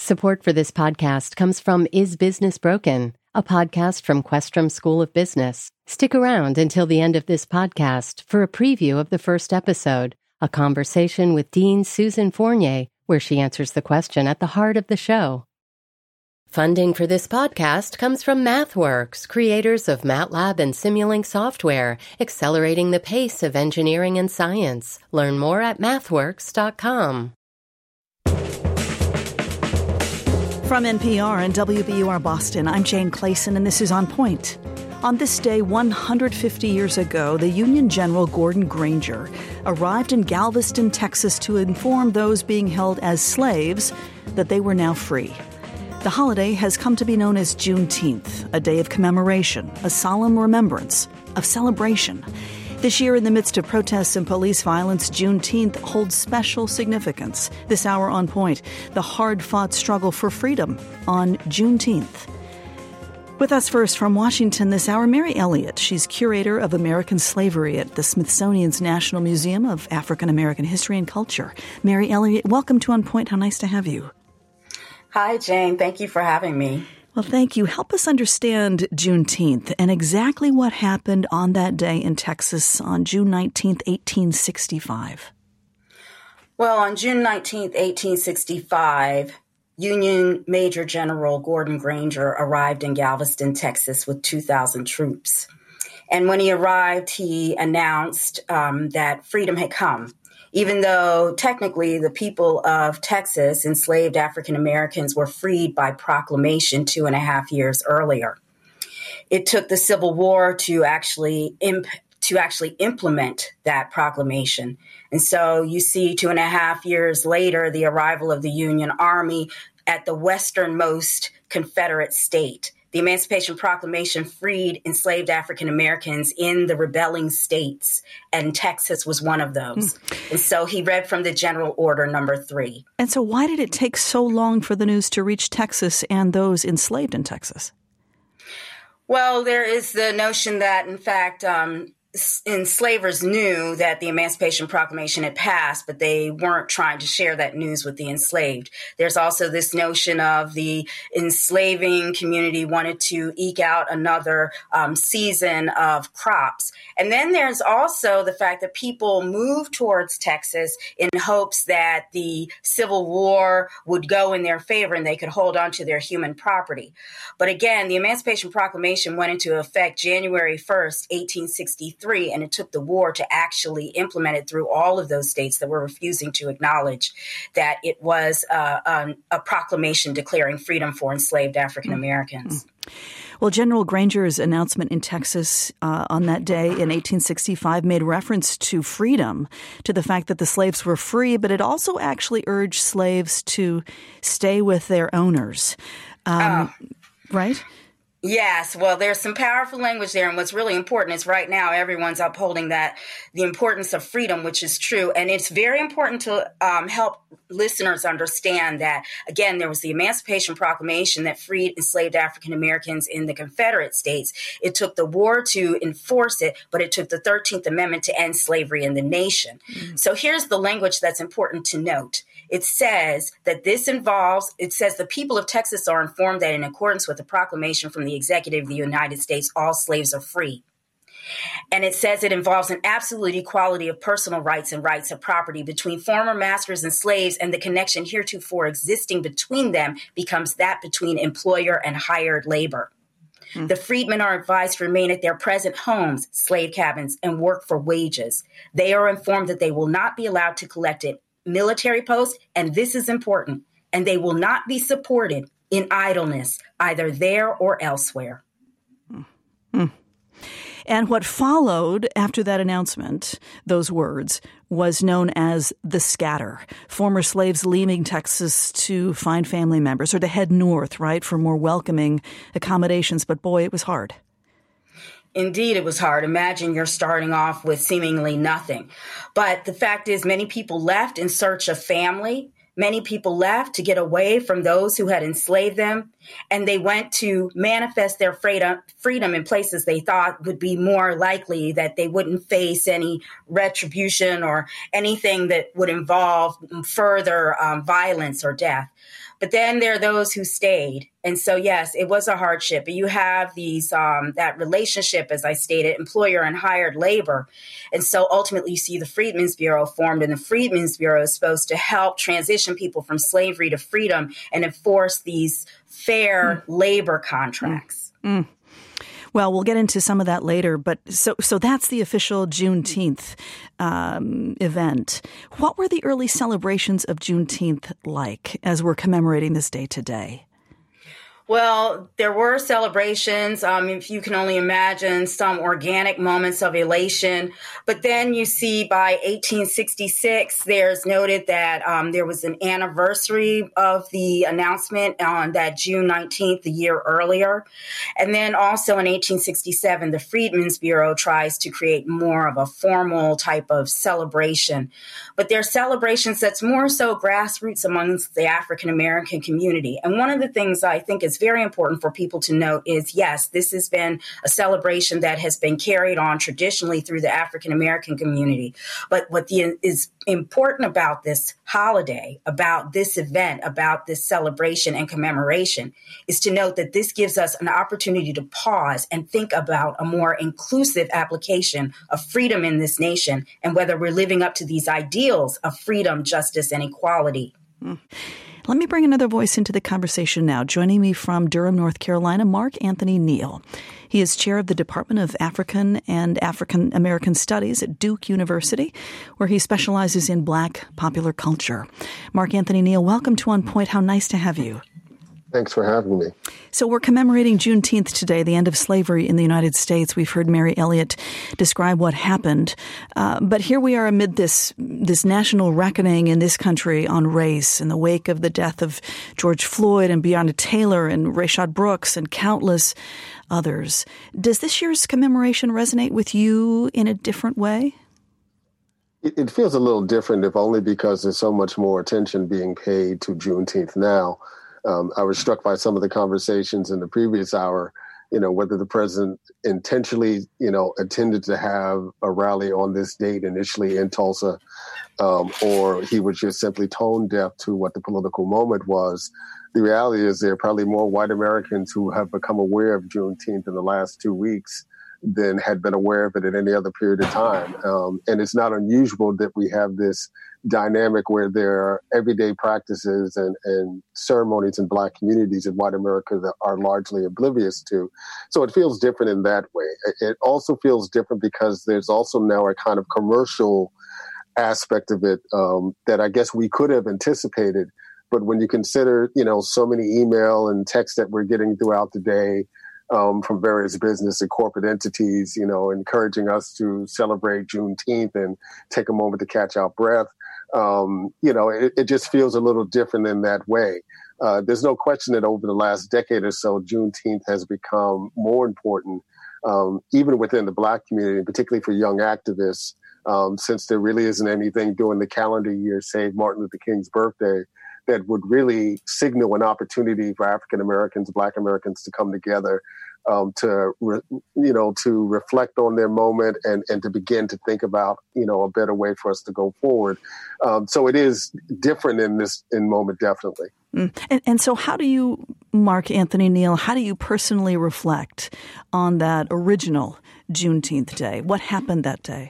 Support for this podcast comes from Is Business Broken, a podcast from Questrom School of Business. Stick around until the end of this podcast for a preview of the first episode, a conversation with Dean Susan Fournier, where she answers the question at the heart of the show. Funding for this podcast comes from MathWorks, creators of MATLAB and Simulink software, accelerating the pace of engineering and science. Learn more at mathworks.com. From NPR and WBUR Boston, I'm Jane Clayson, and this is On Point. On this day 150 years ago, the Union General Gordon Granger arrived in Galveston, Texas, to inform those being held as slaves that they were now free. The holiday has come to be known as Juneteenth, a day of commemoration, a solemn remembrance, of celebration. This year, in the midst of protests and police violence, Juneteenth holds special significance. This hour on Point, the hard-fought struggle for freedom on Juneteenth. With us first from Washington this hour, Mary Elliott. She's curator of American slavery at the Smithsonian's National Museum of African American History and Culture. Mary Elliott, welcome to On Point. How nice to have you. Hi, Jane. Thank you for having me. Well, thank you. Help us understand Juneteenth and exactly what happened on that day in Texas on June 19th, 1865. Well, on June 19th, 1865, Union Major General Gordon Granger arrived in Galveston, Texas with 2,000 troops. And when he arrived, he announced that freedom had come. Even though technically the people of Texas, enslaved African Americans, were freed by proclamation 2.5 years earlier. It took the Civil War to actually implement that proclamation. And so you see 2.5 years later, the arrival of the Union Army at the westernmost Confederate state. The Emancipation Proclamation freed enslaved African Americans in the rebelling states, and Texas was one of those. And so he read from the General Order number 3. And so why did it take so long for the news to reach Texas and those enslaved in Texas? Well, there is the notion that, in fact, enslavers knew that the Emancipation Proclamation had passed, but they weren't trying to share that news with the enslaved. There's also this notion of the enslaving community wanted to eke out another season of crops. And then there's also the fact that people moved towards Texas in hopes that the Civil War would go in their favor and they could hold on to their human property. But again, the Emancipation Proclamation went into effect January 1st, 1863. And it took the war to actually implement it through all of those states that were refusing to acknowledge that it was a proclamation declaring freedom for enslaved African Americans. Well, General Granger's announcement in Texas on that day in 1865 made reference to freedom, to the fact that the slaves were free, but it also actually urged slaves to stay with their owners. Right? Yes. Well, there's some powerful language there. And what's really important is right now everyone's upholding that the importance of freedom, which is true. And it's very important to help listeners understand that, again, there was the Emancipation Proclamation that freed enslaved African Americans in the Confederate States. It took the war to enforce it, but it took the 13th Amendment to end slavery in the nation. So here's the language that's important to note. It says that the people of Texas are informed that in accordance with the proclamation from the Executive of the United States, all slaves are free. And it says it involves an absolute equality of personal rights and rights of property between former masters and slaves, and the connection heretofore existing between them becomes that between employer and hired labor. The freedmen are advised to remain at their present homes, slave cabins, and work for wages. They are informed that they will not be allowed to collect a military post, and this is important, and they will not be supported in idleness, either there or elsewhere. And what followed after that announcement, those words, was known as the scatter. Former slaves leaving Texas to find family members or to head north, right, for more welcoming accommodations. But boy, it was hard. Indeed, it was hard. Imagine you're starting off with seemingly nothing. But the fact is, many people left in search of family. Many people left to get away from those who had enslaved them, and they went to manifest their freedom in places they thought would be more likely that they wouldn't face any retribution or anything that would involve further violence or death. But then there are those who stayed. And so, yes, it was a hardship. But you have these that relationship, as I stated, employer and hired labor. And so ultimately you see the Freedmen's Bureau formed, and the Freedmen's Bureau is supposed to help transition people from slavery to freedom and enforce these fair labor contracts. Well, we'll get into some of that later, but so that's the official Juneteenth event. What were the early celebrations of Juneteenth like as we're commemorating this day today? Well, there were celebrations, if you can only imagine, some organic moments of elation. But then you see by 1866, there's noted that there was an anniversary of the announcement on that June 19th, the year earlier. And then also in 1867, the Freedmen's Bureau tries to create more of a formal type of celebration. But they're celebrations that's more so grassroots amongst the African American community. And one of the things I think is very important for people to note is, yes, this has been a celebration that has been carried on traditionally through the African American community. But what is important about this holiday, about this event, about this celebration and commemoration is to note that this gives us an opportunity to pause and think about a more inclusive application of freedom in this nation and whether we're living up to these ideals of freedom, justice, and equality. Let me bring another voice into the conversation now. Joining me from Durham, North Carolina, Mark Anthony Neal. He is chair of the Department of African and African American Studies at Duke University, where he specializes in Black popular culture. Mark Anthony Neal, welcome to On Point. How nice to have you. Thanks for having me. So we're commemorating Juneteenth today, the end of slavery in the United States. We've heard Mary Elliott describe what happened. But here we are amid this national reckoning in this country on race in the wake of the death of George Floyd and Breonna Taylor and Rayshard Brooks and countless others. Does this year's commemoration resonate with you in a different way? It feels a little different, if only because there's so much more attention being paid to Juneteenth now. I was struck by some of the conversations in the previous hour, whether the president intentionally, intended to have a rally on this date initially in Tulsa, or he was just simply tone deaf to what the political moment was. The reality is there are probably more white Americans who have become aware of Juneteenth in the last 2 weeks than had been aware of it at any other period of time. And it's not unusual that we have this dynamic where there are everyday practices and ceremonies in Black communities in white America that are largely oblivious to. So it feels different in that way. It also feels different because there's also now a kind of commercial aspect of it that I guess we could have anticipated. But when you consider, so many email and texts that we're getting throughout the day, from various business and corporate entities, encouraging us to celebrate Juneteenth and take a moment to catch our breath. It just feels a little different in that way. There's no question that over the last decade or so, Juneteenth has become more important, even within the Black community, particularly for young activists, since there really isn't anything during the calendar year, save Martin Luther King's birthday, that would really signal an opportunity for African Americans, Black Americans to come together, to reflect on their moment and to begin to think about, a better way for us to go forward. So it is different in moment, definitely. And so how do you, Mark Anthony Neal, how do you personally reflect on that original Juneteenth day? What happened that day?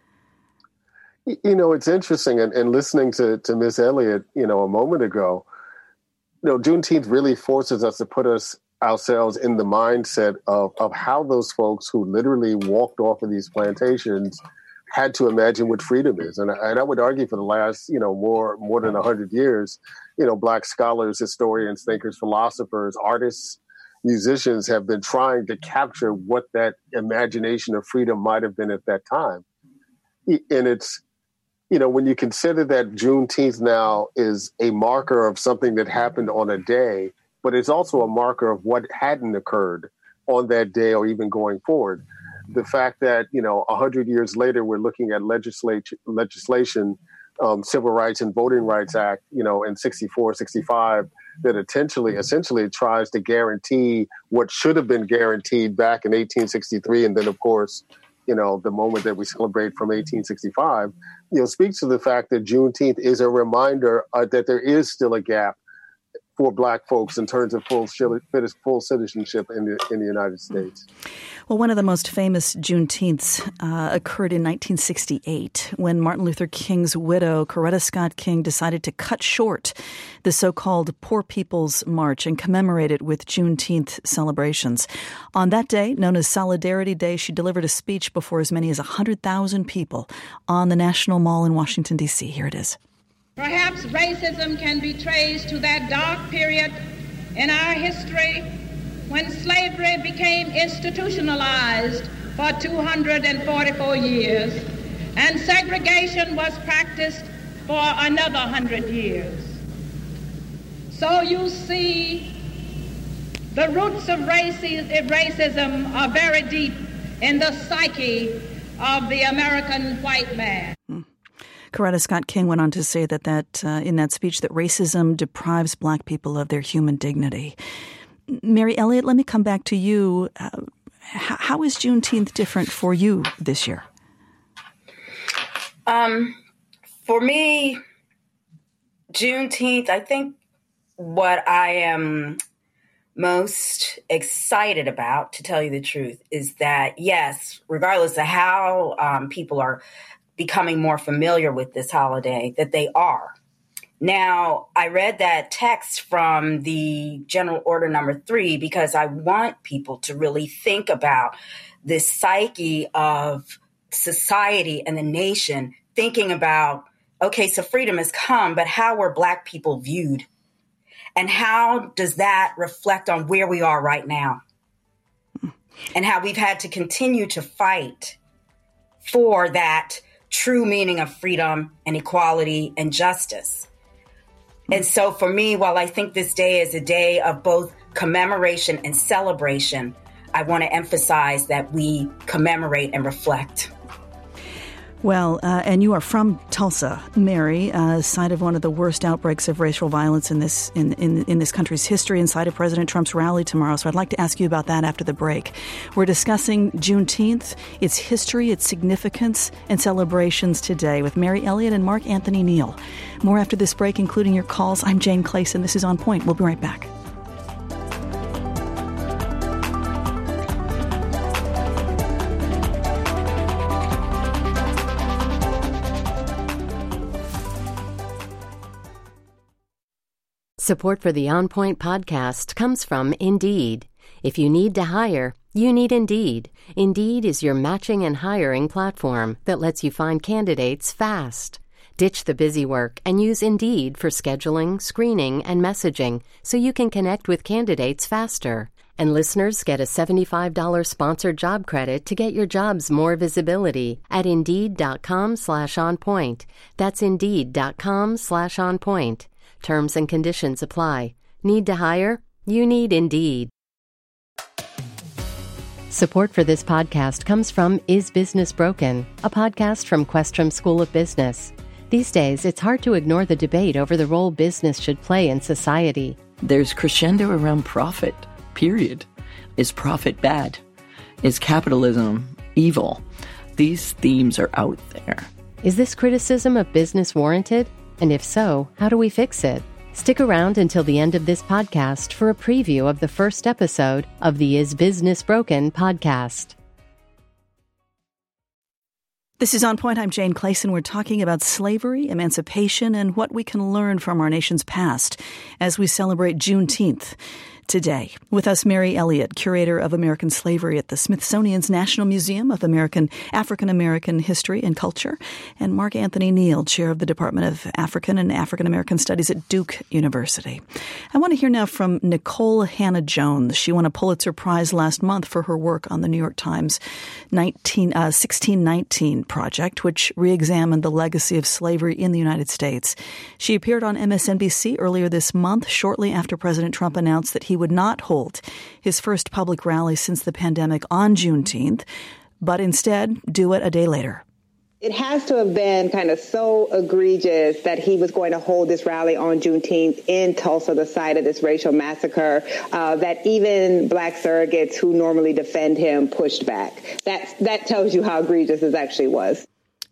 It's interesting, and listening to Miss Elliott, a moment ago, Juneteenth really forces us to put ourselves in the mindset of how those folks who literally walked off of these plantations had to imagine what freedom is. And I would argue for the last, more than 100 years, Black scholars, historians, thinkers, philosophers, artists, musicians have been trying to capture what that imagination of freedom might have been at that time. And it's, when you consider that Juneteenth now is a marker of something that happened on a day, but it's also a marker of what hadn't occurred on that day or even going forward. The fact that, 100 years later, we're looking at legislation, Civil Rights and Voting Rights Act, in 64, 65, that essentially tries to guarantee what should have been guaranteed back in 1863. And then, of course, the moment that we celebrate from 1865, speaks to the fact that Juneteenth is a reminder that there is still a gap for Black folks in terms of full citizenship in the United States. Well, one of the most famous Juneteenths occurred in 1968 when Martin Luther King's widow, Coretta Scott King, decided to cut short the so-called Poor People's March and commemorate it with Juneteenth celebrations. On that day, known as Solidarity Day, she delivered a speech before as many as 100,000 people on the National Mall in Washington, D.C. Here it is. Perhaps racism can be traced to that dark period in our history when slavery became institutionalized for 244 years and segregation was practiced for another 100 years. So you see, the roots of racism are very deep in the psyche of the American white man. Coretta Scott King went on to say that in that speech that racism deprives Black people of their human dignity. Mary Elliott, let me come back to you. How is Juneteenth different for you this year? For me, Juneteenth, I think what I am most excited about, to tell you the truth, is that, yes, regardless of how people are becoming more familiar with this holiday, that they are. Now, I read that text from the General Order Number 3 because I want people to really think about this psyche of society and the nation, thinking about, okay, so freedom has come, but how were Black people viewed? And how does that reflect on where we are right now? And how we've had to continue to fight for that true meaning of freedom and equality and justice. And so for me, while I think this day is a day of both commemoration and celebration, I want to emphasize that we commemorate and reflect. Well, and you are from Tulsa, Mary, site of one of the worst outbreaks of racial violence in this country's history, and site of President Trump's rally tomorrow. So I'd like to ask you about that after the break. We're discussing Juneteenth, its history, its significance, and celebrations today with Mary Elliott and Mark Anthony Neal. More after this break, including your calls. I'm Jane Clayson. This is On Point. We'll be right back. Support for the On Point podcast comes from Indeed. If you need to hire, you need Indeed. Indeed is your matching and hiring platform that lets you find candidates fast. Ditch the busy work and use Indeed for scheduling, screening, and messaging so you can connect with candidates faster. And listeners get a $75 sponsored job credit to get your jobs more visibility at Indeed.com/onpoint. That's Indeed.com/onpoint. Terms and conditions apply. Need to hire? You need Indeed. Support for this podcast comes from Is Business Broken?, a podcast from Questrom School of Business. These days, it's hard to ignore the debate over the role business should play in society. There's crescendo around profit, period. Is profit bad? Is capitalism evil? These themes are out there. Is this criticism of business warranted? And if so, how do we fix it? Stick around until the end of this podcast for a preview of the first episode of the Is Business Broken? Podcast. This is On Point. I'm Jane Clayson. We're talking about slavery, emancipation, and what we can learn from our nation's past as we celebrate Juneteenth today. With us, Mary Elliott, curator of American slavery at the Smithsonian's National Museum of African American History and Culture, and Mark Anthony Neal, chair of the Department of African and African American Studies at Duke University. I want to hear now from Nicole Hannah-Jones. She won a Pulitzer Prize last month for her work on the New York Times 1619 project, which re-examined the legacy of slavery in the United States. She appeared on MSNBC earlier this month, shortly after President Trump announced that he would not hold his first public rally since the pandemic on Juneteenth, but instead do it a day later. It has to have been kind of so egregious that he was going to hold this rally on Juneteenth in Tulsa, the site of this racial massacre, that even Black surrogates who normally defend him pushed back. That tells you how egregious this actually was.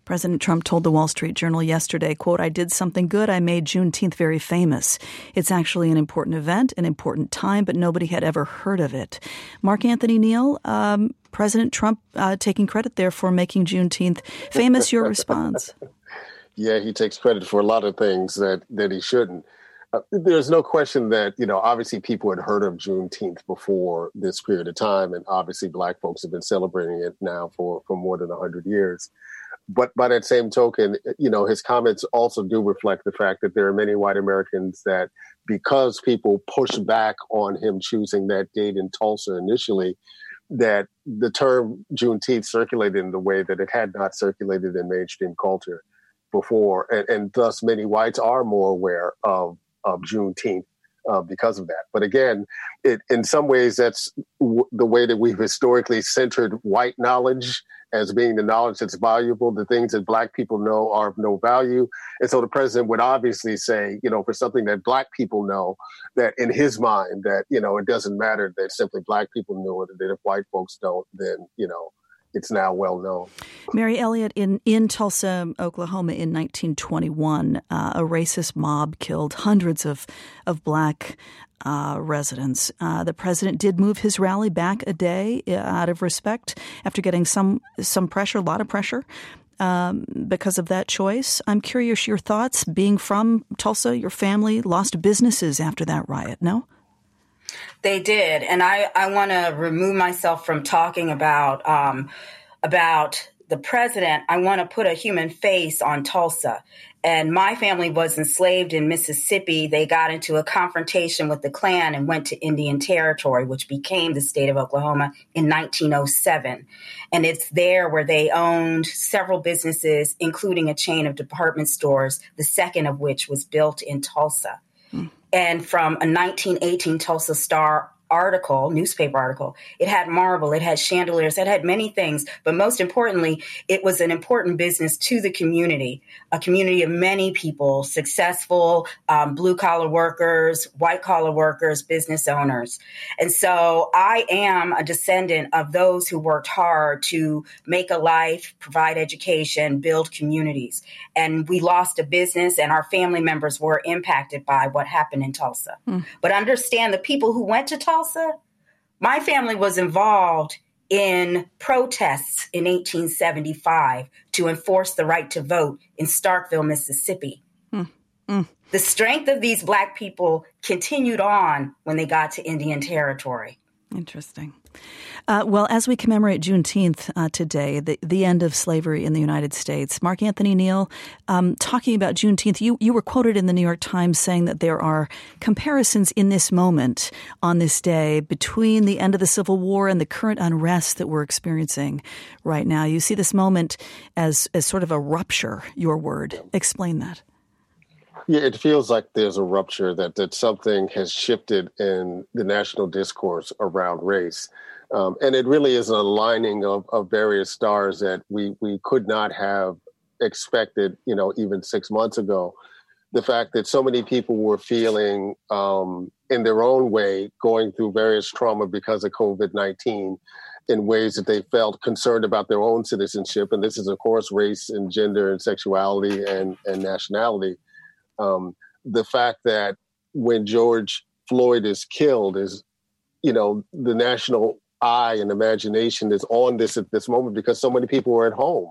President Trump told the Wall Street Journal yesterday, quote, "I did something good. I made Juneteenth very famous. It's actually an important event, an important time, but nobody had ever heard of it." Mark Anthony Neal, President Trump taking credit there for making Juneteenth famous. Your response? Yeah, he takes credit for a lot of things that he shouldn't. There's no question that, obviously people had heard of Juneteenth before this period of time. And obviously Black folks have been celebrating it now for more than 100 years. But by that same token, his comments also do reflect the fact that there are many white Americans that, because people pushed back on him choosing that date in Tulsa initially, that the term Juneteenth circulated in the way that it had not circulated in mainstream culture before. And thus many whites are more aware of Juneteenth because of that. But again, in some ways, that's the way that we've historically centered white knowledge as being the knowledge that's valuable. The things that Black people know are of no value. And so the president would obviously say, for something that Black people know, that in his mind, that, it doesn't matter that simply Black people knew it, and that if white folks don't, then, it's now well known. Mary Elliott, in Tulsa, Oklahoma in 1921, a racist mob killed hundreds of Black residents. The president did move his rally back a day out of respect after getting some pressure, a lot of pressure, because of that choice. I'm curious your thoughts. Being from Tulsa, your family lost businesses after that riot, no? They did. And I want to remove myself from talking about the president. I want to put a human face on Tulsa. And my family was enslaved in Mississippi. They got into a confrontation with the Klan and went to Indian Territory, which became the state of Oklahoma in 1907. And it's there where they owned several businesses, including a chain of department stores, the second of which was built in Tulsa. And from a 1918 Tulsa Star newspaper article, it had marble, it had chandeliers, it had many things. But most importantly, it was an important business to the community, a community of many people, successful blue collar workers, white collar workers, business owners. And so I am a descendant of those who worked hard to make a life, provide education, build communities. And we lost a business, and our family members were impacted by what happened in Tulsa. But understand, the people who went to Tulsa, my family was involved in protests in 1875 to enforce the right to vote in Starkville, Mississippi. The strength of these Black people continued on when they got to Indian Territory. Interesting. Well, as we commemorate Juneteenth today, the end of slavery in the United States, Mark Anthony Neal, talking about Juneteenth, you were quoted in the New York Times saying that there are comparisons in this moment on this day between the end of the Civil War and the current unrest that we're experiencing right now. You see this moment as sort of a rupture, your word. Explain that. Yeah, it feels like there's a rupture, that something has shifted in the national discourse around race. And it really is an aligning of various stars that we could not have expected, even 6 months ago. The fact that so many people were feeling in their own way, going through various trauma because of COVID-19 in ways that they felt concerned about their own citizenship. And this is, of course, race and gender and sexuality and nationality. The fact that when George Floyd is killed is, the national eye and imagination is on this at this moment because so many people were at home.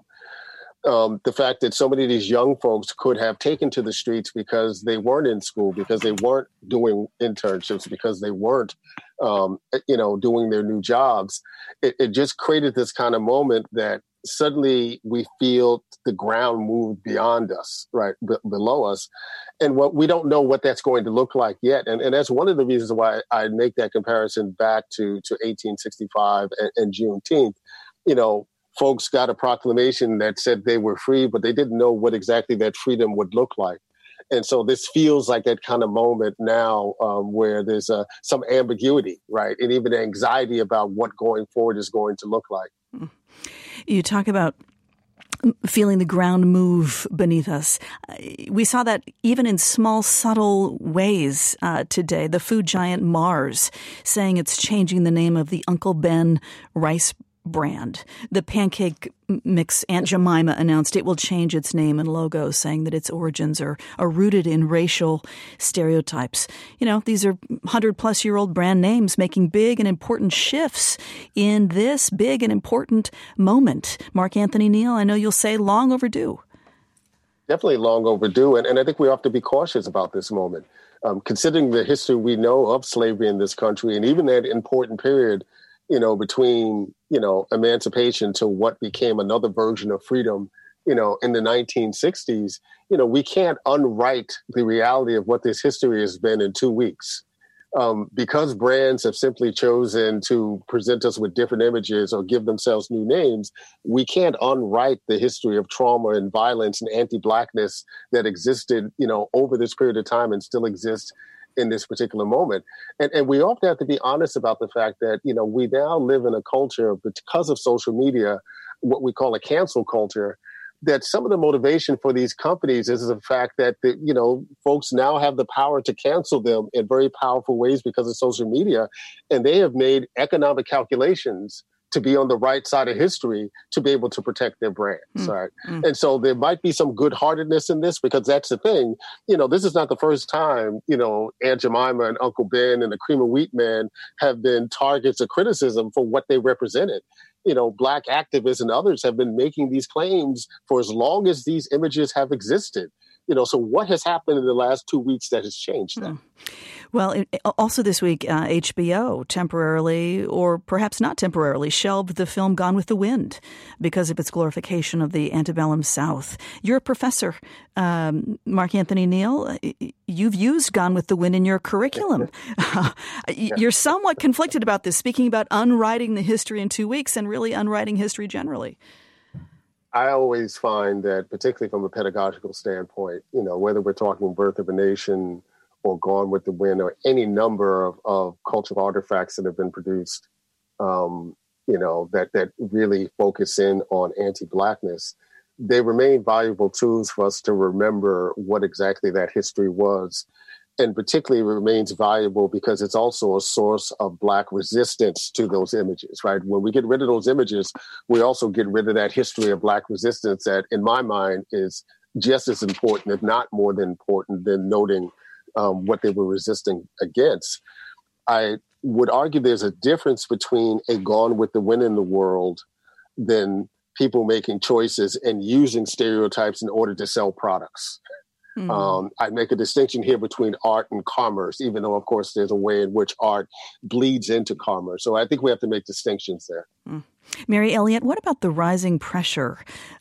The fact that so many of these young folks could have taken to the streets because they weren't in school, because they weren't doing internships, because they weren't, doing their new jobs. It just created this kind of moment that suddenly we feel the ground move beyond us, right, below us. And we don't know what that's going to look like yet. And that's one of the reasons why I make that comparison back to 1865 and Juneteenth. Folks got a proclamation that said they were free, but they didn't know what exactly that freedom would look like. And so this feels like that kind of moment now where there's some ambiguity, right, and even anxiety about what going forward is going to look like. You talk about feeling the ground move beneath us. We saw that even in small, subtle ways today. The food giant Mars saying it's changing the name of the Uncle Ben rice brand. The pancake mix Aunt Jemima announced it will change its name and logo, saying that its origins are rooted in racial stereotypes. You know, these are 100-plus-year-old brand names making big and important shifts in this big and important moment. Mark Anthony Neal, I know you'll say long overdue. Definitely long overdue. And I think we have to be cautious about this moment. Considering the history we know of slavery in this country, and even that important period, between, emancipation to what became another version of freedom, in the 1960s, we can't unwrite the reality of what this history has been in 2 weeks. Because brands have simply chosen to present us with different images or give themselves new names, we can't unwrite the history of trauma and violence and anti-Blackness that existed, over this period of time and still exists in this particular moment. And we often have to be honest about the fact that, we now live in a culture, because of social media, what we call a cancel culture, that some of the motivation for these companies is the fact that, folks now have the power to cancel them in very powerful ways because of social media. And they have made economic calculations to be on the right side of history to be able to protect their brands. Right? And so there might be some good-heartedness in this, because that's the thing. This is not the first time, Aunt Jemima and Uncle Ben and the Cream of Wheat Man have been targets of criticism for what they represented. Black activists and others have been making these claims for as long as these images have existed. So what has happened in the last 2 weeks that has changed that? Well, also this week, HBO temporarily, or perhaps not temporarily, shelved the film Gone with the Wind because of its glorification of the antebellum South. You're a professor, Mark Anthony Neal. You've used Gone with the Wind in your curriculum. You're somewhat conflicted about this, speaking about unwriting the history in 2 weeks and really unwriting history generally. I always find that, particularly from a pedagogical standpoint, whether we're talking Birth of a Nation or Gone with the Wind or any number of cultural artifacts that have been produced, that really focus in on anti-Blackness, they remain valuable tools for us to remember what exactly that history was. And particularly remains valuable because it's also a source of Black resistance to those images, right? When we get rid of those images, we also get rid of that history of Black resistance that, in my mind, is just as important, if not more than important, than noting what they were resisting against. I would argue there's a difference between a Gone with the Wind in the world than people making choices and using stereotypes in order to sell products. I make a distinction here between art and commerce, even though, of course, there's a way in which art bleeds into commerce. So I think we have to make distinctions there. Mary Elliott, what about the rising pressure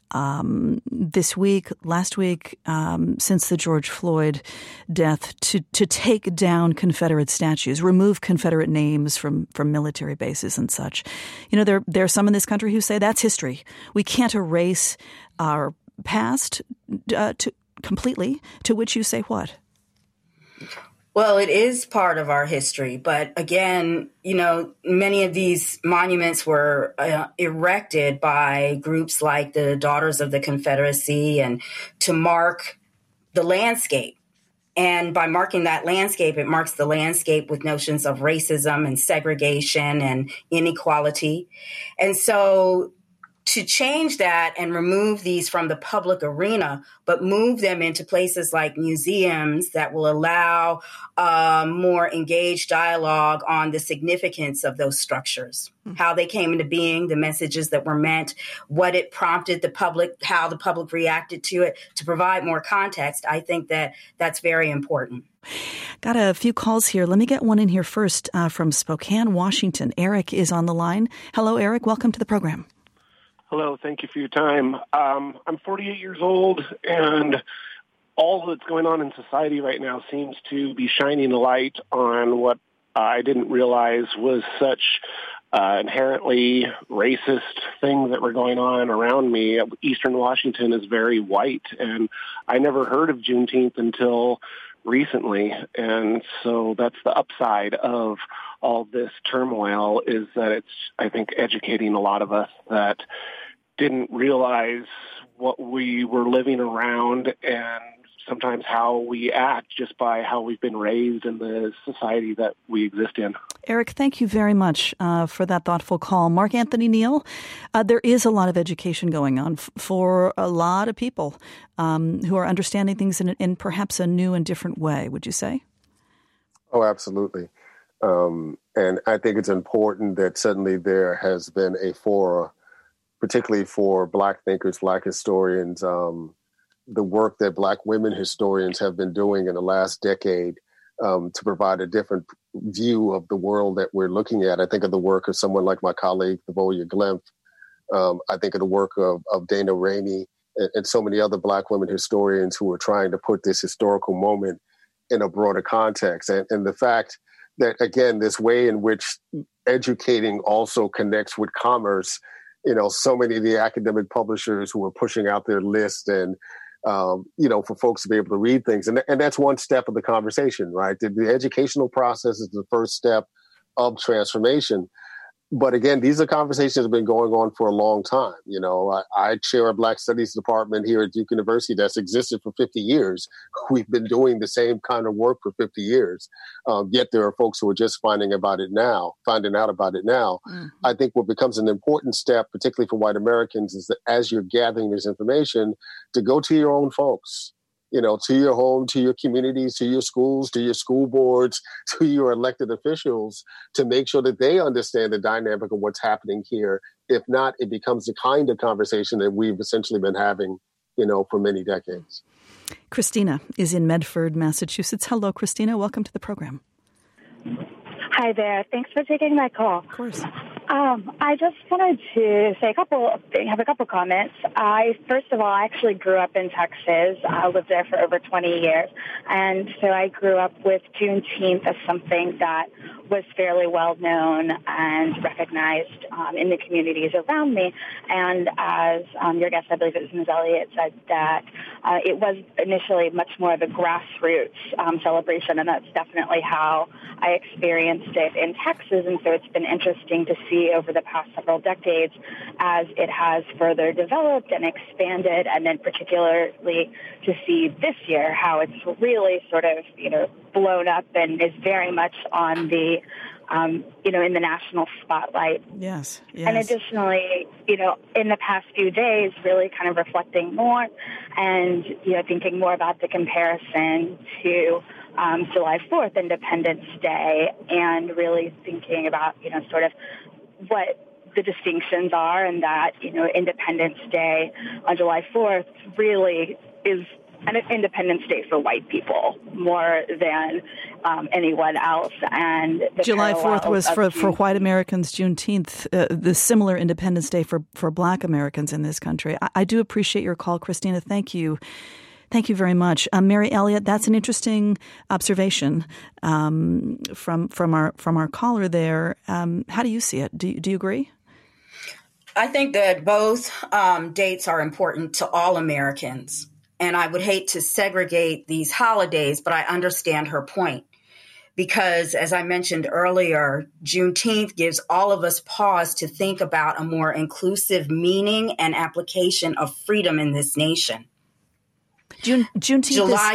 this week, last week, since the George Floyd death, to take down Confederate statues, remove Confederate names from military bases and such? There are some in this country who say that's history. We can't erase our past completely, to which you say what? Well, it is part of our history. But again, many of these monuments were erected by groups like the Daughters of the Confederacy and to mark the landscape. And by marking that landscape, it marks the landscape with notions of racism and segregation and inequality. And so to change that and remove these from the public arena, but move them into places like museums that will allow more engaged dialogue on the significance of those structures, how they came into being, the messages that were meant, what it prompted the public, how the public reacted to it, to provide more context. I think that that's very important. Got a few calls here. Let me get one in here first from Spokane, Washington. Eric is on the line. Hello, Eric. Welcome to the program. Hello, thank you for your time. I'm 48 years old, and all that's going on in society right now seems to be shining a light on what I didn't realize was such inherently racist things that were going on around me. Eastern Washington is very white, and I never heard of Juneteenth until recently, and so that's the upside of all this turmoil, is that it's, I think, educating a lot of us that didn't realize what we were living around, and sometimes how we act just by how we've been raised in the society that we exist in. Eric, thank you very much for that thoughtful call. Mark Anthony Neal, there is a lot of education going on for a lot of people who are understanding things in perhaps a new and different way, would you say? Oh, absolutely. And I think it's important that suddenly there has been a fora, particularly for Black thinkers, Black historians, the work that Black women historians have been doing in the last decade to provide a different view of the world that we're looking at. I think of the work of someone like my colleague, Thavolia Glimpf. I think of the work of Dana Ramey and so many other Black women historians who are trying to put this historical moment in a broader context. And the fact that, again, this way in which educating also connects with commerce, so many of the academic publishers who are pushing out their list and, for folks to be able to read things. And that's one step of the conversation, right? The educational process is the first step of transformation. But again, these are conversations that have been going on for a long time. I chair a Black Studies department here at Duke University that's existed for 50 years. We've been doing the same kind of work for 50 years. Yet there are folks who are just finding out about it now. Mm-hmm. I think what becomes an important step, particularly for white Americans, is that as you're gathering this information, to go to your own folks, to your home, to your communities, to your schools, to your school boards, to your elected officials, to make sure that they understand the dynamic of what's happening here. If not, it becomes the kind of conversation that we've essentially been having, for many decades. Christina is in Medford, Massachusetts. Hello, Christina. Welcome to the program. Hi there. Thanks for taking my call. Of course. I just wanted to say have a couple comments. First of all, I actually grew up in Texas. I lived there for over 20 years. And so I grew up with Juneteenth as something that was fairly well known and recognized in the communities around me. And as your guest, I believe it was Ms. Elliott, said that it was initially much more of a grassroots celebration, and that's definitely how I experienced it in Texas. And so it's been interesting to see over the past several decades as it has further developed and expanded, and then particularly to see this year how it's really sort of, blown up and is very much on the, in the national spotlight. Yes. And additionally, in the past few days, really kind of reflecting more and, thinking more about the comparison to July 4th, Independence Day, and really thinking about, sort of what the distinctions are, and that, Independence Day on July 4th really is an Independence Day for white people more than anyone else. And July 4th was for white Americans. Juneteenth, the similar Independence Day for Black Americans in this country. I do appreciate your call, Christina. Thank you. Thank you very much. Mary Elliott, that's an interesting observation from our caller there. How do you see it? Do you agree? I think that both dates are important to all Americans. And I would hate to segregate these holidays, but I understand her point. Because as I mentioned earlier, Juneteenth gives all of us pause to think about a more inclusive meaning and application of freedom in this nation. Juneteenth July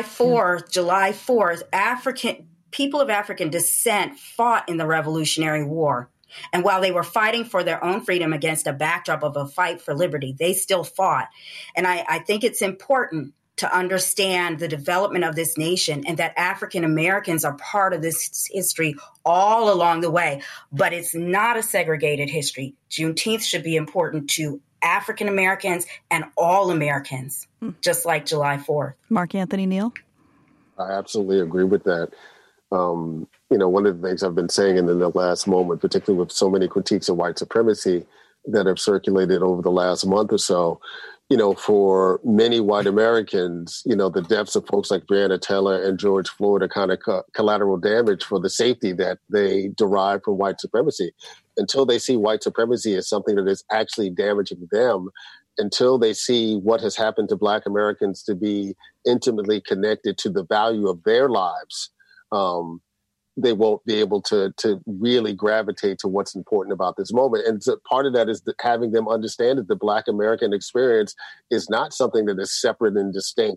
4th, people of African descent fought in the Revolutionary War. And while they were fighting for their own freedom against a backdrop of a fight for liberty, they still fought. And I think it's important to understand the development of this nation and that African Americans are part of this history all along the way. But it's not a segregated history. Juneteenth should be important to African Americans and all Americans, just like July 4th. Mark Anthony Neal? I absolutely agree with that. One of the things I've been saying in the last moment, particularly with so many critiques of white supremacy that have circulated over the last month or so, for many white Americans, the deaths of folks like Breonna Taylor and George Floyd are kind of collateral damage for the safety that they derive from white supremacy. Until they see white supremacy as something that is actually damaging them, until they see what has happened to Black Americans to be intimately connected to the value of their lives, they won't be able to really gravitate to what's important about this moment. And so part of that is having them understand that the Black American experience is not something that is separate and distinct,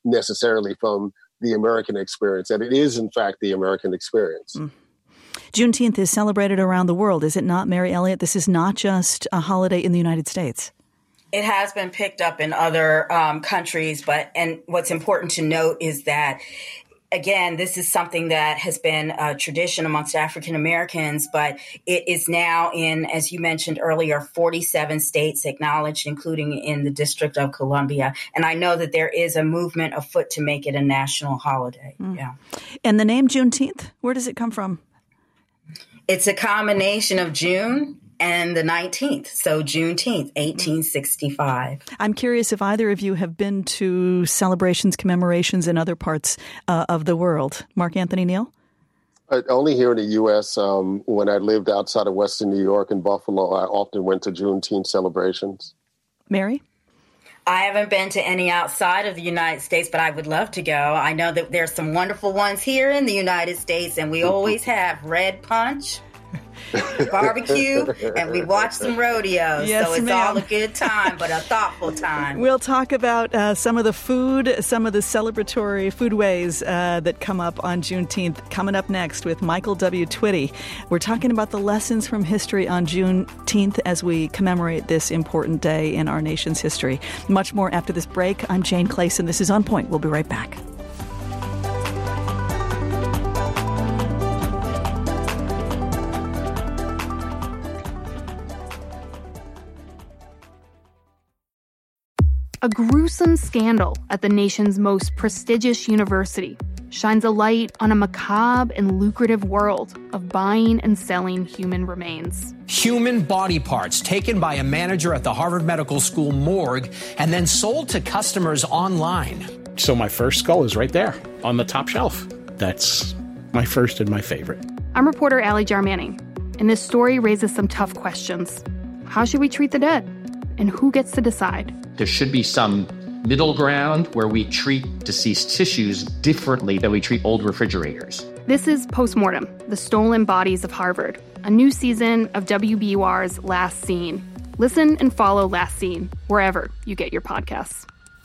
necessarily from the American experience, that it is, in fact, the American experience. Juneteenth is celebrated around the world, is it not, Mary Elliott? This is not just a holiday in the United States. It has been picked up in other countries, and what's important to note is that, again, this is something that has been a tradition amongst African Americans, but it is now in, as you mentioned earlier, 47 states acknowledged, including in the District of Columbia. And I know that there is a movement afoot to make it a national holiday. Yeah. And the name Juneteenth, where does it come from? It's a combination of June and the 19th, so Juneteenth, 1865. I'm curious if either of you have been to celebrations, commemorations in other parts of the world. Mark Anthony Neal? Only here in the U.S. When I lived outside of Western New York and Buffalo, I often went to Juneteenth celebrations. Mary? I haven't been to any outside of the United States, but I would love to go. I know that there's some wonderful ones here in the United States, and we always have red punch, barbecue, and we watch some rodeos. Yes, so it's ma'am. all a good time, but a thoughtful time. We'll talk about some of the food, some of the celebratory foodways that come up on Juneteenth coming up next with Michael W. Twitty. We're talking about the lessons from history on Juneteenth as we commemorate this important day in our nation's history. Much more after this break. I'm Jane Clayson. This is On Point. We'll be right back. A gruesome scandal at the nation's most prestigious university shines a light on a macabre and lucrative world of buying and selling human remains. Human body parts taken by a manager at the Harvard Medical School morgue and then sold to customers online. So my first skull is right there on the top shelf. That's my first and my favorite. I'm reporter Allie Jarmanning, and this story raises some tough questions. How should we treat the dead? And who gets to decide? There should be some middle ground where we treat deceased tissues differently than we treat old refrigerators. This is Postmortem, the Stolen Bodies of Harvard, a new season of WBUR's Last Scene. Listen and follow Last Scene wherever you get your podcasts.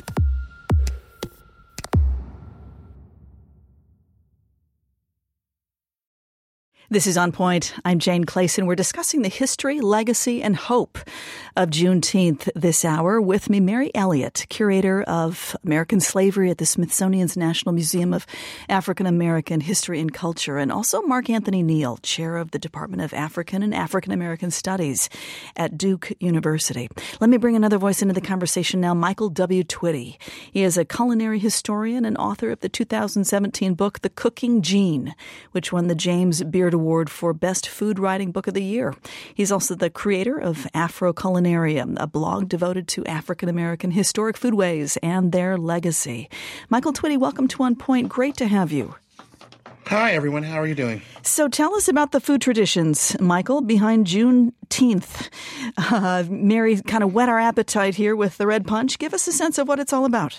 This is On Point. I'm Jane Clayson. We're discussing the history, legacy, and hope of Juneteenth this hour. With me, Mary Elliott, curator of American Slavery at the Smithsonian's National Museum of African American History and Culture, and also Mark Anthony Neal, chair of the Department of African and African American Studies at Duke University. Let me bring another voice into the conversation now, Michael W. Twitty. He is a culinary historian and author of the 2017 book, The Cooking Gene, which won the James Beard Award for Best Food Writing Book of the Year. He's also the creator of Afro Culinarium, a blog devoted to African American historic foodways and their legacy. Michael Twitty, welcome to On Point. Great to have you. Hi, everyone. How are you doing? So tell us about the food traditions, Michael, behind Juneteenth. Mary kind of whet our appetite here with the red punch. Give us a sense of what it's all about.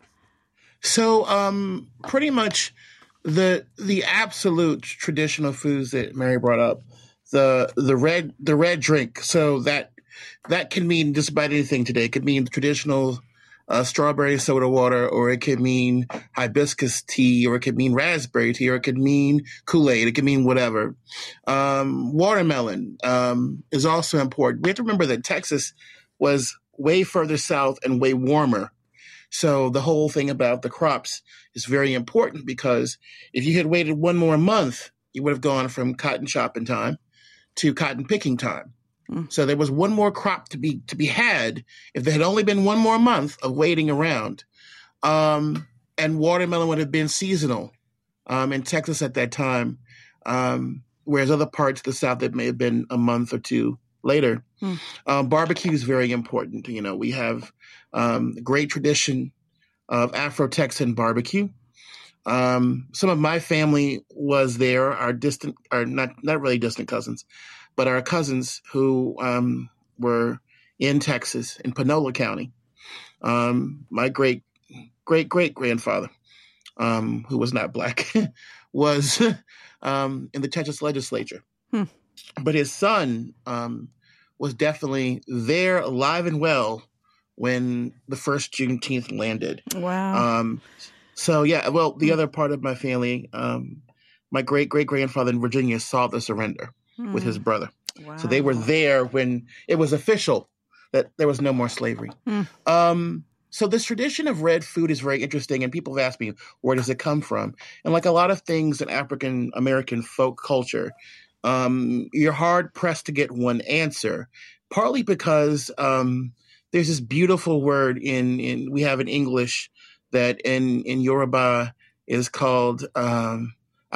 So pretty much the absolute traditional foods that Mary brought up, the red drink. So that can mean just about anything today. It could mean the traditional strawberry soda water, or it could mean hibiscus tea, or it could mean raspberry tea, or it could mean Kool-Aid. It could mean whatever. Watermelon is also important. We have to remember that Texas was way further south and way warmer. So the whole thing about the crops is very important, because if you had waited one more month, you would have gone from cotton chopping time to cotton picking time. So there was one more crop to be had if there had only been one more month of waiting around. And watermelon would have been seasonal in Texas at that time, whereas other parts of the South, it may have been a month or two later. Barbecue is very important. You know, we have great tradition of Afro-Texan barbecue. Some of my family was there, our not really distant cousins, but our cousins who were in Texas, in Panola County. My great grandfather, who was not black, was in the Texas legislature. But his son was definitely there, alive and well, when the first Juneteenth landed. Wow. So, yeah, well, the other part of my family, my great-great-grandfather in Virginia saw the surrender with his brother. Wow. So they were there when it was official that there was no more slavery. So this tradition of red food is very interesting, and people have asked me, where does it come from? And like a lot of things in African-American folk culture, you're hard-pressed to get one answer, partly because there's this beautiful word we have in English that in Yoruba is called awo,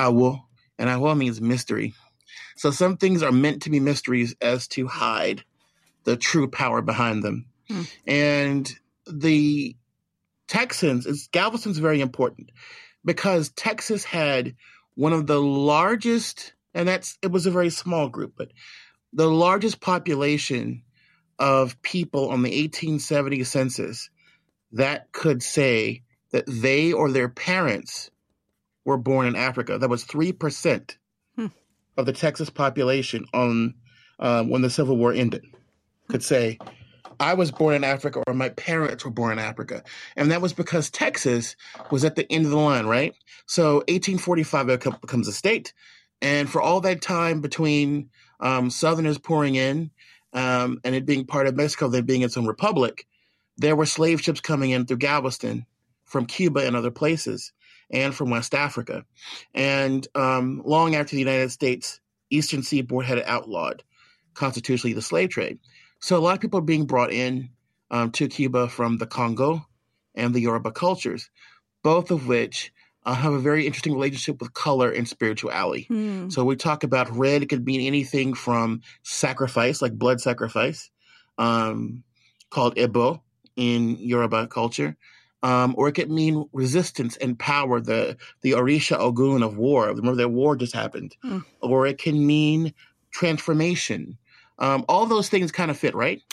and awo means mystery. So some things are meant to be mysteries as to hide the true power behind them. And the Texans, Galveston's very important because Texas had one of the largest, and it was a very small group, but the largest population of people on the 1870 census that could say that they or their parents were born in Africa. That was 3% of the Texas population on when the Civil War ended could say, I was born in Africa or my parents were born in Africa. And that was because Texas was at the end of the line, right? So 1845 it becomes a state. And for all that time between Southerners pouring in and it being part of Mexico, then being its own republic, there were slave ships coming in through Galveston from Cuba and other places and from West Africa. And long after the United States Eastern Seaboard had outlawed constitutionally the slave trade. So a lot of people are being brought in to Cuba from the Congo and the Yoruba cultures, both of which have a very interesting relationship with color and spirituality. So we talk about red, it could mean anything from sacrifice, like blood sacrifice, called Ebo in Yoruba culture, or it could mean resistance and power, the Orisha Ogun of war. Remember that war just happened. Or it can mean transformation. All those things kind of fit, right?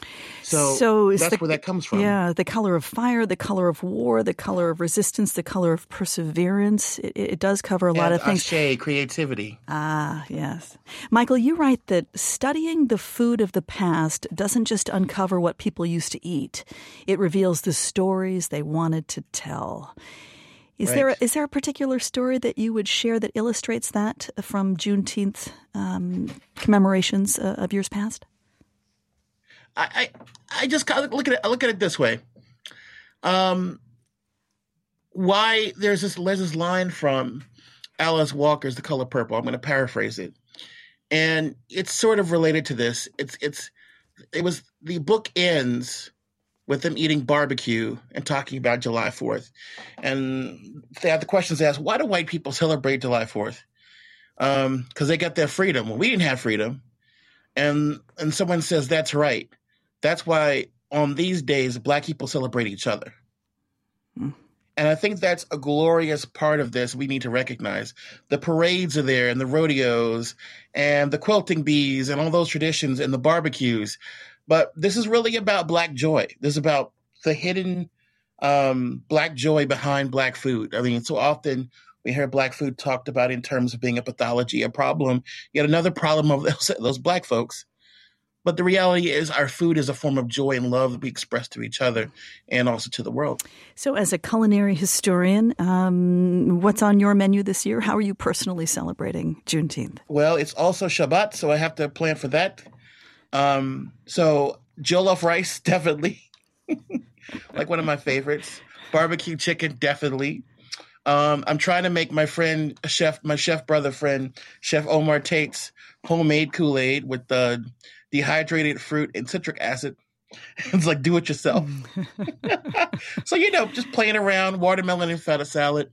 So that's where that comes from. Yeah, the color of fire, the color of war, the color of resistance, the color of perseverance. It does cover a lot of things. Ashe, creativity. Ah, yes. Michael, you write that studying the food of the past doesn't just uncover what people used to eat. It reveals the stories they wanted to tell. Is there a particular story that you would share that illustrates that from Juneteenth commemorations of years past? I just look at it this way. Why there's this line from Alice Walker's The Color Purple. I'm going to paraphrase it, and it's sort of related to this. The book ends with them eating barbecue and talking about July 4th. And they have the questions asked, why do white people celebrate July 4th? Because they got their freedom. Well, we didn't have freedom. And someone says, that's right. That's why on these days, Black people celebrate each other. And I think that's a glorious part of this we need to recognize. The parades are there and the rodeos and the quilting bees and all those traditions and the barbecues. But this is really about Black joy. This is about the hidden Black joy behind Black food. I mean, so often we hear Black food talked about in terms of being a pathology, a problem, yet another problem of those Black folks. But the reality is our food is a form of joy and love that we express to each other and also to the world. So as a culinary historian, what's on your menu this year? How are you personally celebrating Juneteenth? Well, it's also Shabbat, so I have to plan for that. So jollof rice, definitely. Like one of my favorites. Barbecue chicken, definitely. I'm trying to make my chef brother friend, Chef Omar Tate's homemade Kool-Aid with the dehydrated fruit and citric acid. It's like do it yourself. So, just playing around, watermelon and feta salad,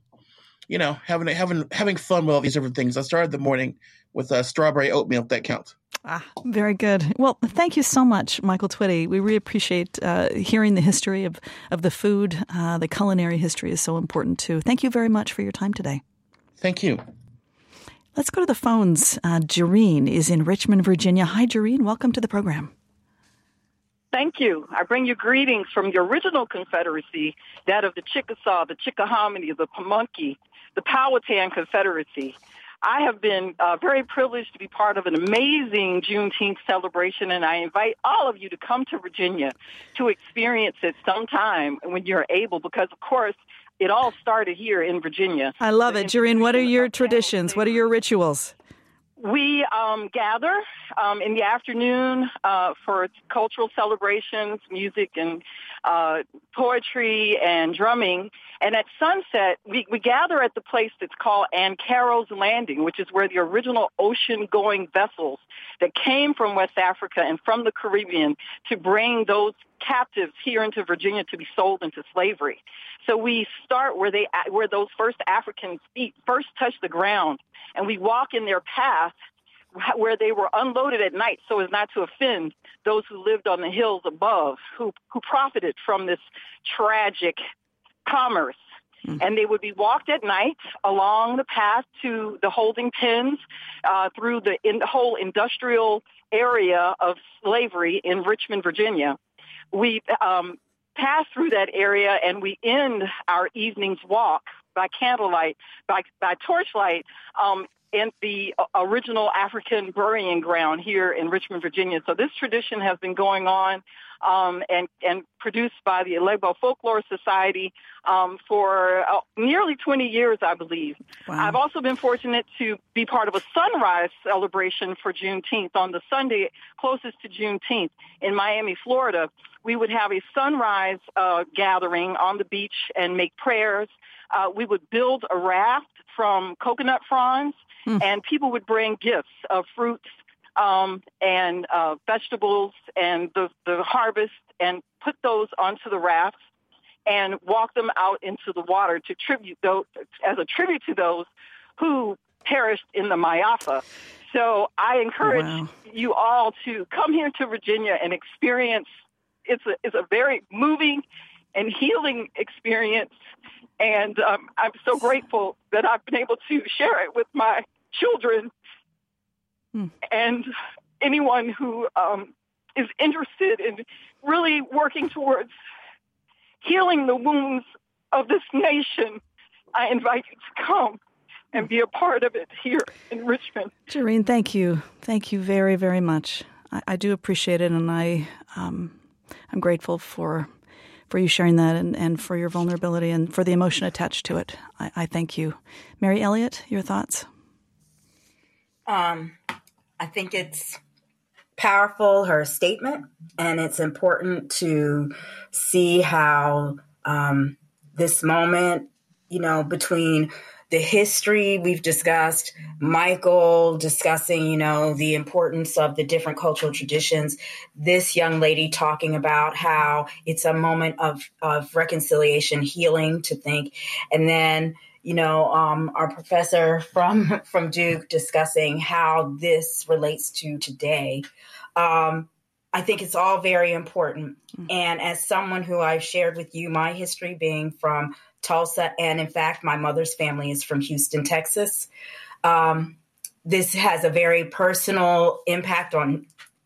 having fun with all these different things. I started the morning with strawberry oatmeal, if that counts. Very good. Well, thank you so much, Michael Twitty. We really appreciate hearing the history of the food. The culinary history is so important, too. Thank you very much for your time today. Thank you. Let's go to the phones. Jareen is in Richmond, Virginia. Hi, Jareen. Welcome to the program. Thank you. I bring you greetings from the original Confederacy, that of the Chickasaw, the Chickahominy, the Pamunkey, the Powhatan Confederacy. I have been very privileged to be part of an amazing Juneteenth celebration, and I invite all of you to come to Virginia to experience it sometime when you're able, because, of course, it all started here in Virginia. I love it. Jareen, what are your traditions? What are your rituals? We gather in the afternoon for cultural celebrations, music and poetry and drumming. And at sunset, we gather at the place that's called Ancaro's Landing, which is where the original ocean-going vessels that came from West Africa and from the Caribbean to bring those captives here into Virginia to be sold into slavery. So we start where those first Africans' feet first touched the ground, and we walk in their path where they were unloaded at night so as not to offend those who lived on the hills above, who profited from this tragic commerce. And they would be walked at night along the path to the holding pens through the whole industrial area of slavery in Richmond, Virginia. We pass through that area, and we end our evening's walk by candlelight, by torchlight, in the original African burying ground here in Richmond, Virginia. So this tradition has been going on and produced by the Alebo Folklore Society for nearly 20 years, I believe. Wow. I've also been fortunate to be part of a sunrise celebration for Juneteenth on the Sunday closest to Juneteenth in Miami, Florida. We would have a sunrise gathering on the beach and make prayers. We would build a raft from coconut fronds, and people would bring gifts of fruits and vegetables and the harvest and put those onto the rafts and walk them out into the water to as a tribute to those who perished in the Mayafa. So I encourage you all to come here to Virginia and experience. It's a very moving and healing experience. And I'm so grateful that I've been able to share it with my children and anyone who is interested in really working towards healing the wounds of this nation. I invite you to come and be a part of it here in Richmond. Jareen, thank you. Thank you very, very much. I do appreciate it, and I'm grateful for you sharing that and for your vulnerability and for the emotion attached to it. I thank you. Mary Elliott, your thoughts? I think it's powerful, her statement, and it's important to see how this moment, between the history we've discussed, Michael discussing, the importance of the different cultural traditions, this young lady talking about how it's a moment of reconciliation, healing to think, and then, our professor from Duke discussing how this relates to today. I think it's all very important. And as someone who I've shared with you, my history being from Tulsa, and in fact, my mother's family is from Houston, Texas. This has a very personal impact on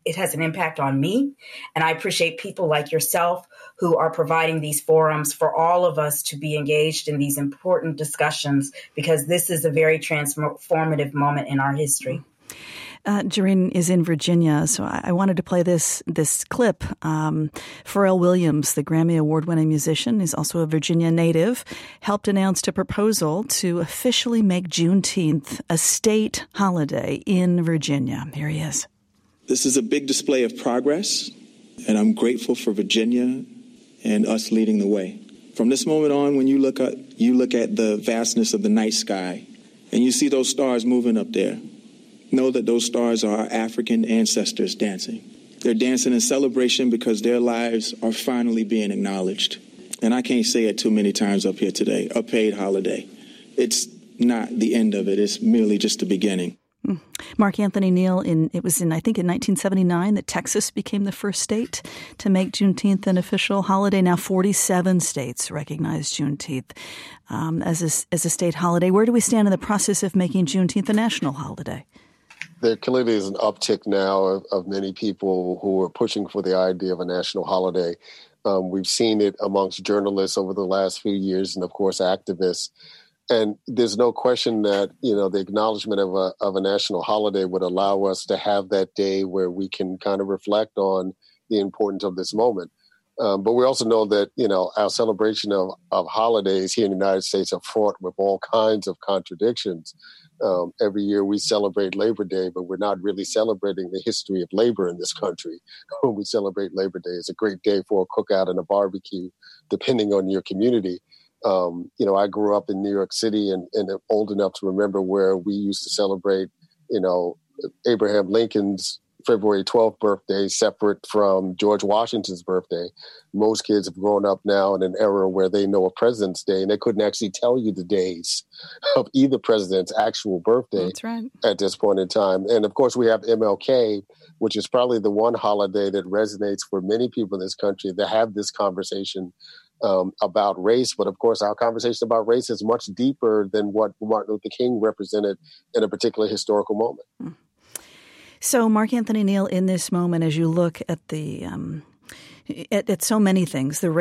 me. And I appreciate people like yourself who are providing these forums for all of us to be engaged in these important discussions, because this is a very transformative moment in our history. Jareen is in Virginia, so I wanted to play this clip. Pharrell Williams, the Grammy Award-winning musician, is also a Virginia native, helped announce a proposal to officially make Juneteenth a state holiday in Virginia. Here he is. This is a big display of progress, and I'm grateful for Virginia and us leading the way. From this moment on, when you look at the vastness of the night sky, and you see those stars moving up there, know that those stars are our African ancestors dancing. They're dancing in celebration because their lives are finally being acknowledged. And I can't say it too many times up here today, a paid holiday. It's not the end of it. It's merely just the beginning. Mark Anthony Neal, it was in 1979 that Texas became the first state to make Juneteenth an official holiday. Now 47 states recognize Juneteenth as a state holiday. Where do we stand in the process of making Juneteenth a national holiday? There clearly is an uptick now of many people who are pushing for the idea of a national holiday. We've seen it amongst journalists over the last few years and, of course, activists. And there's no question that, the acknowledgement of a national holiday would allow us to have that day where we can kind of reflect on the importance of this moment. But we also know that, our celebration of holidays here in the United States are fraught with all kinds of contradictions. Every year we celebrate Labor Day, but we're not really celebrating the history of labor in this country. When we celebrate Labor Day, it's a great day for a cookout and a barbecue, depending on your community. I grew up in New York City and old enough to remember where we used to celebrate, Abraham Lincoln's February 12th birthday separate from George Washington's birthday. Most kids have grown up now in an era where they know a President's Day and they couldn't actually tell you the days of either president's actual birthday. That's right. At this point in time. And of course, we have MLK, which is probably the one holiday that resonates for many people in this country that have this conversation about race. But of course, our conversation about race is much deeper than what Martin Luther King represented in a particular historical moment. So, Mark Anthony Neal, in this moment, as you look at the at so many things, the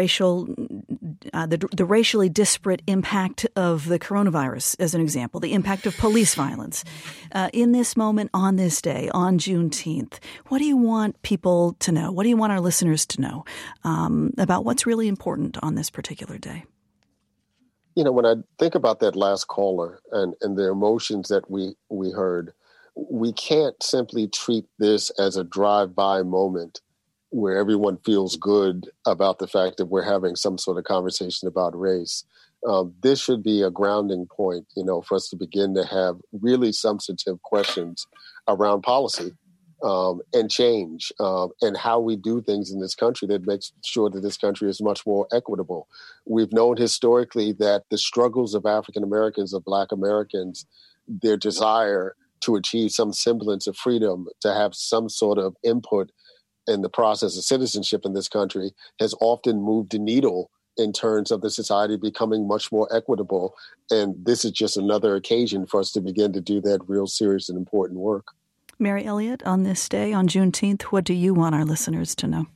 racially disparate impact of the coronavirus, as an example, the impact of police violence, in this moment, on this day, on Juneteenth, what do you want people to know? What do you want our listeners to know about what's really important on this particular day? When I think about that last caller and the emotions that we heard, we can't simply treat this as a drive-by moment where everyone feels good about the fact that we're having some sort of conversation about race. This should be a grounding point, for us to begin to have really substantive questions around policy and change and how we do things in this country that makes sure that this country is much more equitable. We've known historically that the struggles of African Americans, of Black Americans, their desire to achieve some semblance of freedom, to have some sort of input in the process of citizenship in this country, has often moved the needle in terms of the society becoming much more equitable. And this is just another occasion for us to begin to do that real serious and important work. Mary Elliott, on this day, on Juneteenth, what do you want our listeners to know?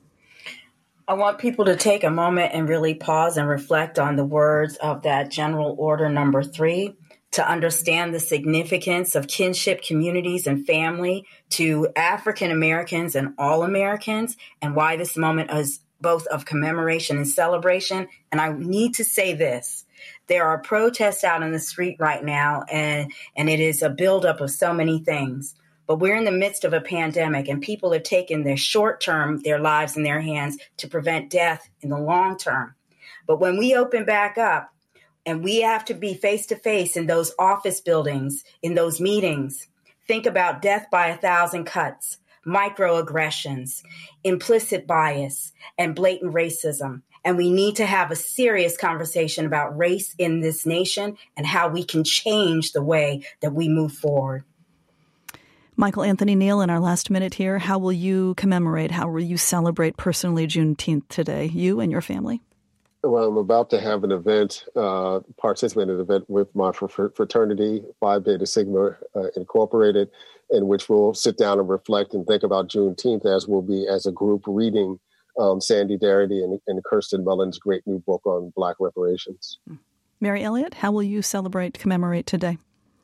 I want people to take a moment and really pause and reflect on the words of that General Order Number 3, to understand the significance of kinship, communities, and family to African Americans and all Americans, and why this moment is both of commemoration and celebration. And I need to say this. There are protests out in the street right now, and it is a buildup of so many things. But we're in the midst of a pandemic, and people have taken their short term, their lives in their hands to prevent death in the long term. But when we open back up, and we have to be face-to-face in those office buildings, in those meetings, think about death by 1,000 cuts, microaggressions, implicit bias, and blatant racism. And we need to have a serious conversation about race in this nation and how we can change the way that we move forward. Michael Anthony Neal, in our last minute here, how will you commemorate, how will you celebrate personally Juneteenth today, you and your family? Well, I'm about to have an event, participate in an event with my fraternity, Phi Beta Sigma Incorporated, in which we'll sit down and reflect and think about Juneteenth, as we'll be as a group reading Sandy Darity and Kirsten Mullen's great new book on Black reparations. Mary Elliott, how will you commemorate today?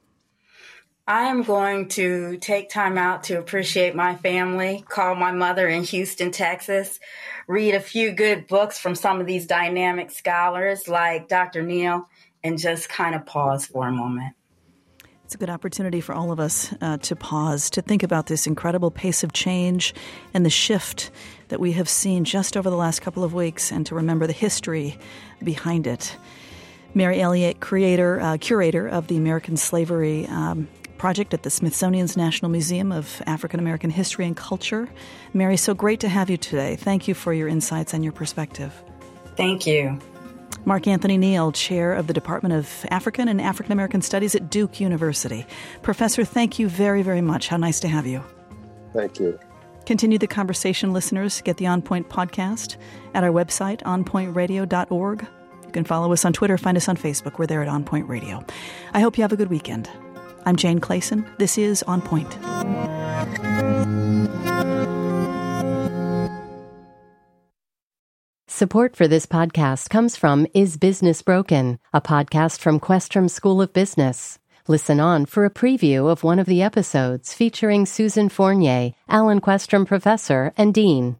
I am going to take time out to appreciate my family, call my mother in Houston, Texas, read a few good books from some of these dynamic scholars like Dr. Neal, and just kind of pause for a moment. It's a good opportunity for all of us to pause, to think about this incredible pace of change and the shift that we have seen just over the last couple of weeks, and to remember the history behind it. Mary Elliott, curator of the American Slavery Project at the Smithsonian's National Museum of African American History and Culture. Mary, so great to have you today. Thank you for your insights and your perspective. Thank you. Mark Anthony Neal, chair of the Department of African and African American Studies at Duke University. Professor, thank you very, very much. How nice to have you. Thank you. Continue the conversation, listeners. Get the On Point podcast at our website, onpointradio.org. You can follow us on Twitter, find us on Facebook. We're there at On Point Radio. I hope you have a good weekend. I'm Jane Clayson. This is On Point. Support for this podcast comes from Is Business Broken, a podcast from Questrom School of Business. Listen on for a preview of one of the episodes featuring Susan Fournier, Alan Questrom Professor and Dean.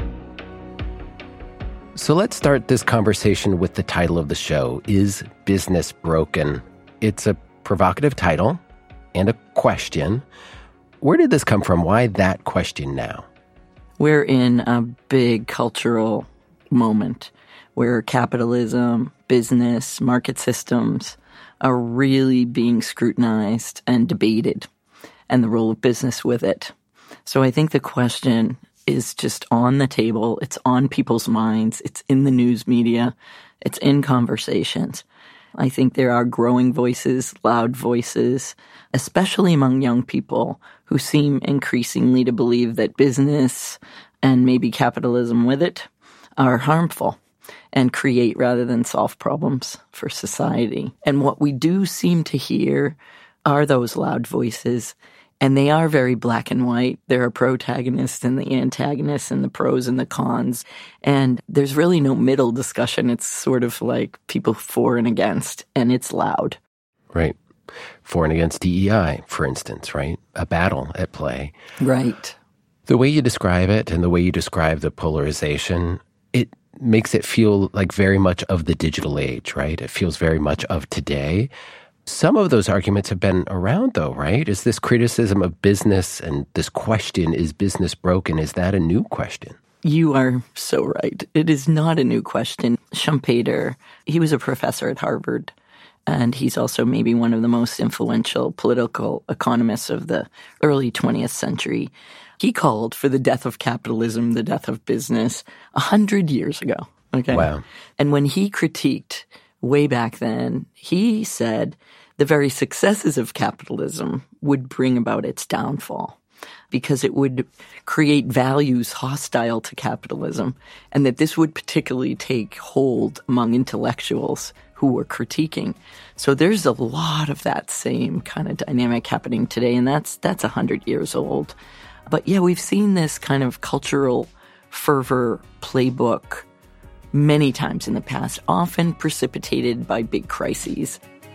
So let's start this conversation with the title of the show, Is Business Broken? It's a provocative title and a question. Where did this come from? Why that question now? We're in a big cultural moment where capitalism, business, market systems are really being scrutinized and debated, and the role of business with it. So I think the question is just on the table. It's on people's minds. It's in the news media. It's in conversations. I think there are growing voices, loud voices, especially among young people who seem increasingly to believe that business and maybe capitalism with it are harmful and create rather than solve problems for society. And what we do seem to hear are those loud voices, and they are very black and white. There are protagonists and the antagonists and the pros and the cons, and there's really no middle discussion. It's sort of like people for and against, and it's loud. Right. For and against DEI, for instance, right? A battle at play. Right. The way you describe it and the way you describe the polarization, it makes it feel like very much of the digital age, right? It feels very much of today. Some of those arguments have been around, though, right? Is this criticism of business and this question, is business broken, is that a new question? You are so right. It is not a new question. Schumpeter, he was a professor at Harvard, and he's also maybe one of the most influential political economists of the early 20th century. He called for the death of capitalism, the death of business, 100 years ago. Okay. Wow. And when he critiqued way back then, he said the very successes of capitalism would bring about its downfall because it would create values hostile to capitalism, and that this would particularly take hold among intellectuals who were critiquing. So there's a lot of that same kind of dynamic happening today, and that's 100 years old. But yeah, we've seen this kind of cultural fervor playbook many times in the past, often precipitated by big crises.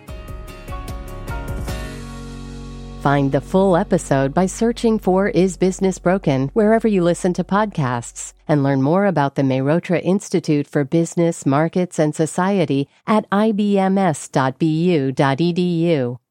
Find the full episode by searching for Is Business Broken wherever you listen to podcasts, and learn more about the Mehrotra Institute for Business, Markets, and Society at ibms.bu.edu.